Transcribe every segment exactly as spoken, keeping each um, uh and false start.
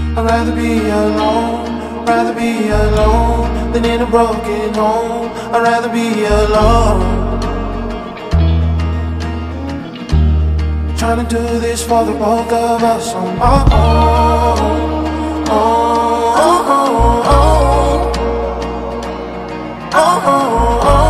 I'd rather be alone, rather be alone than in a broken home. I'd rather be alone. Trying to do this for the both of us on my own. Oh, oh, oh, oh. Oh, oh, oh.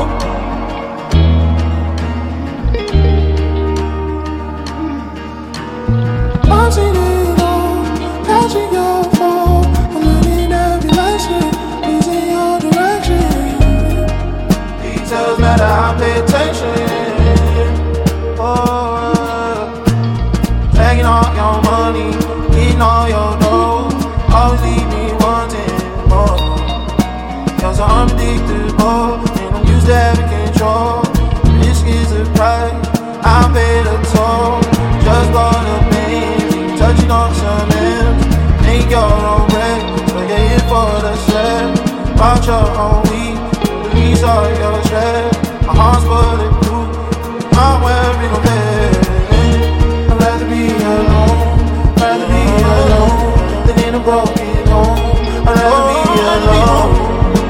I've seen it all, catching your fall. I'm learning every lesson, losing your direction. Details matter, I pay attention. Oh, taking all your money, getting all your dough, always leave me wanting more. Cause I'm unpredictable, and I'm used to having control. Risk is the price, I pay the toll. Just bought a baby, touching on some M's. Make your own bread, forget it for the set. Watch your own week, release all your stress. My heart's bulletproof, I'm wearing a bed. I'd rather be alone, rather be alone than in a broken home. I'd rather be alone.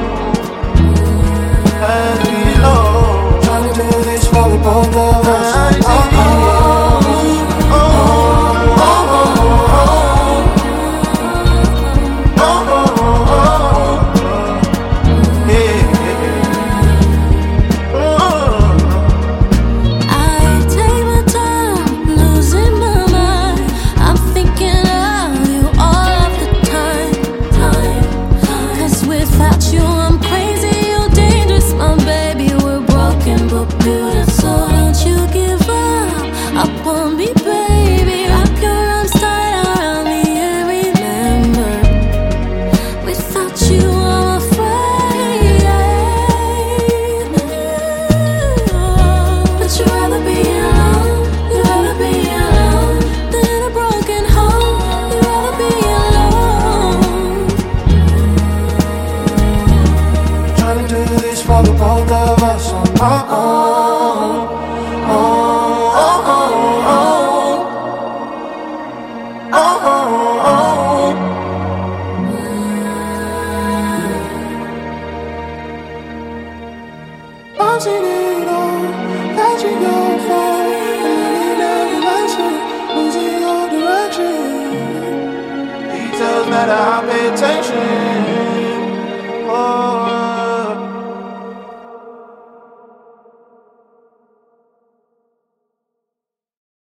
Trying to do this for the both of us. Oh, oh, oh, oh, oh, oh, oh, oh, yeah, I take my time, losing my mind. I'm thinking of you all of the time, time. Cause without you I'm crazy, you're dangerous, my baby. We're broken but beautiful. Don't you give up upon me, baby. Wrap your arms tight around me and remember, without you I'm afraid. But you'd rather be alone, you'd rather be alone than in a broken home. You'd rather be alone. trying to do this for the both of us on my own. Oh, oh, oh, oh. Oh, oh, oh. I've seen it all, catching your fall, learning every lesson, losing your direction. Details matter, I pay attention.